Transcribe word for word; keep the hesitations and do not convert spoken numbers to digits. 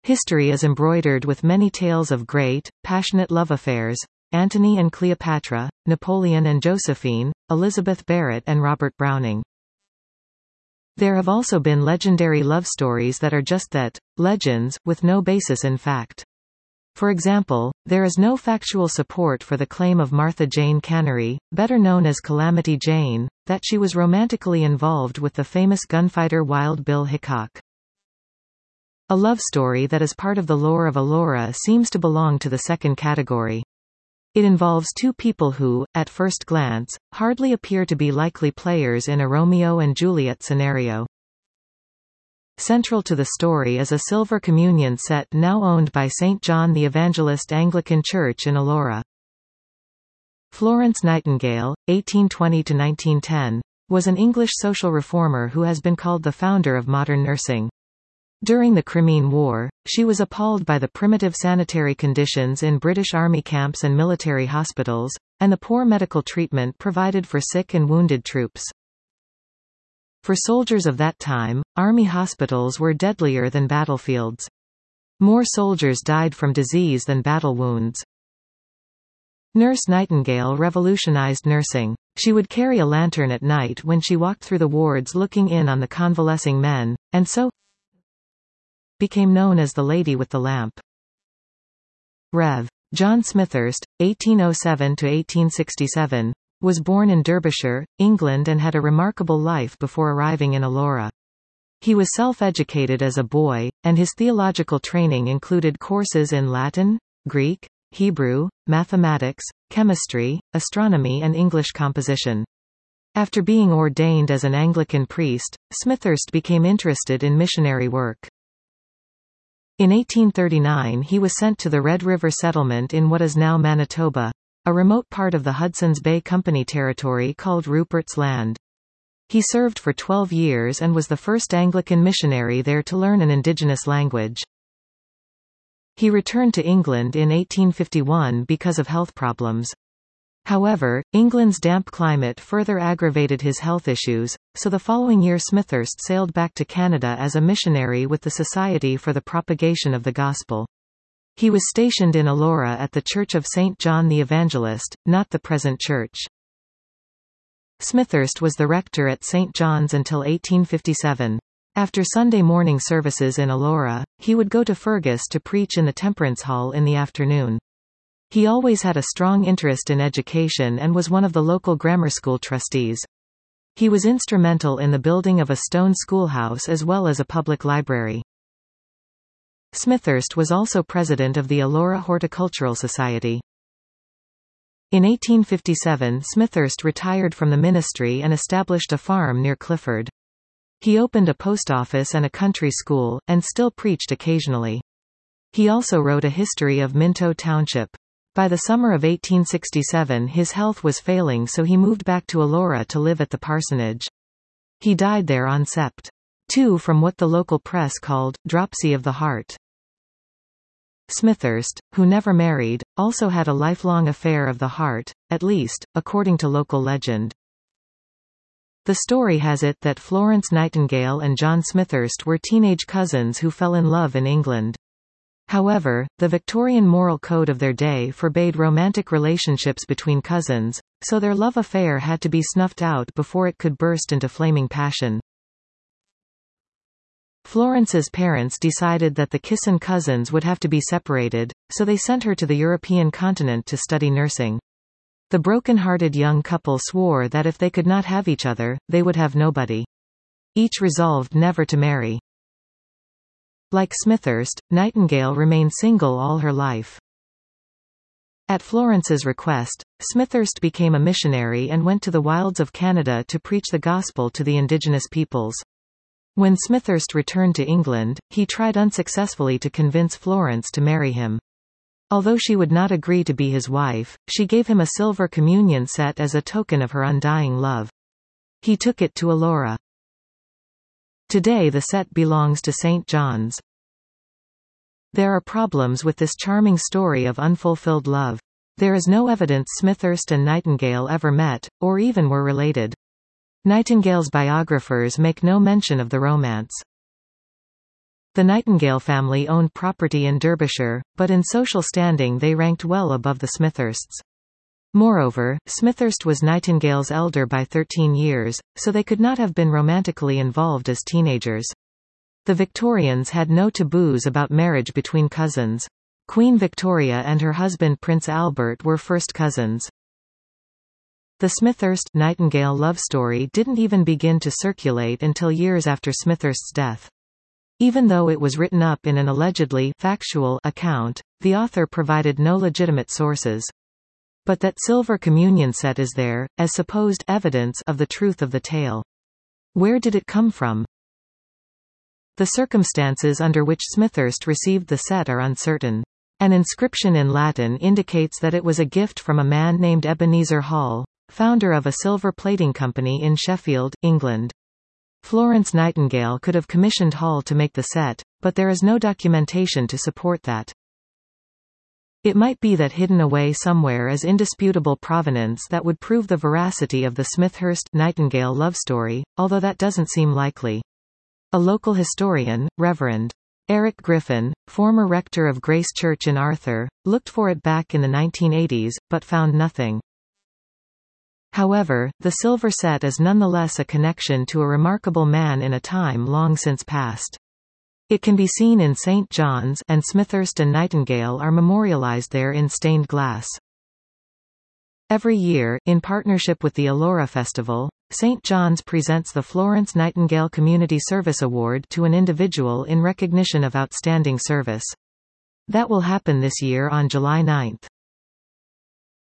History is embroidered with many tales of great, passionate love affairs: Antony and Cleopatra, Napoleon and Josephine, Elizabeth Barrett and Robert Browning. There have also been legendary love stories that are just that, legends, with no basis in fact. For example, there is no factual support for the claim of Martha Jane Cannery, better known as Calamity Jane, that she was romantically involved with the famous gunfighter Wild Bill Hickok. A love story that is part of the lore of Elora seems to belong to the second category. It involves two people who, at first glance, hardly appear to be likely players in a Romeo and Juliet scenario. Central to the story is a silver communion set now owned by Saint John the Evangelist Anglican Church in Elora. Florence Nightingale, eighteen twenty to nineteen ten, was an English social reformer who has been called the founder of modern nursing. During the Crimean War, she was appalled by the primitive sanitary conditions in British Army camps and military hospitals, and the poor medical treatment provided for sick and wounded troops. For soldiers of that time, army hospitals were deadlier than battlefields. More soldiers died from disease than battle wounds. Nurse Nightingale revolutionized nursing. She would carry a lantern at night when she walked through the wards looking in on the convalescing men, and so became known as the Lady with the Lamp. Rev. John Smethurst, eighteen oh seven to eighteen sixty-seven, was born in Derbyshire, England and had a remarkable life before arriving in Elora. He was self-educated as a boy, and his theological training included courses in Latin, Greek, Hebrew, mathematics, chemistry, astronomy and English composition. After being ordained as an Anglican priest, Smethurst became interested in missionary work. In eighteen thirty-nine he was sent to the Red River settlement in what is now Manitoba, a remote part of the Hudson's Bay Company territory called Rupert's Land. He served for twelve years and was the first Anglican missionary there to learn an indigenous language. He returned to England in eighteen fifty-one because of health problems. However, England's damp climate further aggravated his health issues, so the following year Smethurst sailed back to Canada as a missionary with the Society for the Propagation of the Gospel. He was stationed in Elora at the Church of Saint John the Evangelist, not the present church. Smethurst was the rector at Saint John's until eighteen fifty-seven. After Sunday morning services in Elora, he would go to Fergus to preach in the Temperance Hall in the afternoon. He always had a strong interest in education and was one of the local grammar school trustees. He was instrumental in the building of a stone schoolhouse as well as a public library. Smethurst was also president of the Elora Horticultural Society. In eighteen fifty-seven Smethurst retired from the ministry and established a farm near Clifford. He opened a post office and a country school, and still preached occasionally. He also wrote a history of Minto Township. By the summer of eighteen sixty-seven his health was failing, so he moved back to Elora to live at the parsonage. He died there on September second from what the local press called dropsy of the heart. Smethurst, who never married, also had a lifelong affair of the heart, at least, according to local legend. The story has it that Florence Nightingale and John Smethurst were teenage cousins who fell in love in England. However, the Victorian moral code of their day forbade romantic relationships between cousins, so their love affair had to be snuffed out before it could burst into flaming passion. Florence's parents decided that the Kisson cousins would have to be separated, so they sent her to the European continent to study nursing. The broken-hearted young couple swore that if they could not have each other, they would have nobody. Each resolved never to marry. Like Smethurst, Nightingale remained single all her life. At Florence's request, Smethurst became a missionary and went to the wilds of Canada to preach the gospel to the indigenous peoples. When Smethurst returned to England, he tried unsuccessfully to convince Florence to marry him. Although she would not agree to be his wife, she gave him a silver communion set as a token of her undying love. He took it to Elora. Today the set belongs to Saint John's. There are problems with this charming story of unfulfilled love. There is no evidence Smethurst and Nightingale ever met, or even were related. Nightingale's biographers make no mention of the romance. The Nightingale family owned property in Derbyshire, but in social standing they ranked well above the Smithursts. Moreover, Smithurst was Nightingale's elder by thirteen years, so they could not have been romantically involved as teenagers. The Victorians had no taboos about marriage between cousins. Queen Victoria and her husband Prince Albert were first cousins. The Smithurst-Nightingale love story didn't even begin to circulate until years after Smithurst's death. Even though it was written up in an allegedly factual account, the author provided no legitimate sources. But that silver communion set is there, as supposed evidence of the truth of the tale. Where did it come from? The circumstances under which Smithurst received the set are uncertain. An inscription in Latin indicates that it was a gift from a man named Ebenezer Hall, founder of a silver plating company in Sheffield, England. Florence Nightingale could have commissioned Hall to make the set, but there is no documentation to support that. It might be that hidden away somewhere is indisputable provenance that would prove the veracity of the Smithurst-Nightingale love story, although that doesn't seem likely. A local historian, Reverend Eric Griffin, former rector of Grace Church in Arthur, looked for it back in the nineteen eighties, but found nothing. However, the silver set is nonetheless a connection to a remarkable man in a time long since past. It can be seen in Saint John's, and Smithurst and Nightingale are memorialized there in stained glass. Every year, in partnership with the Elora Festival, Saint John's presents the Florence Nightingale Community Service Award to an individual in recognition of outstanding service. That will happen this year on July ninth.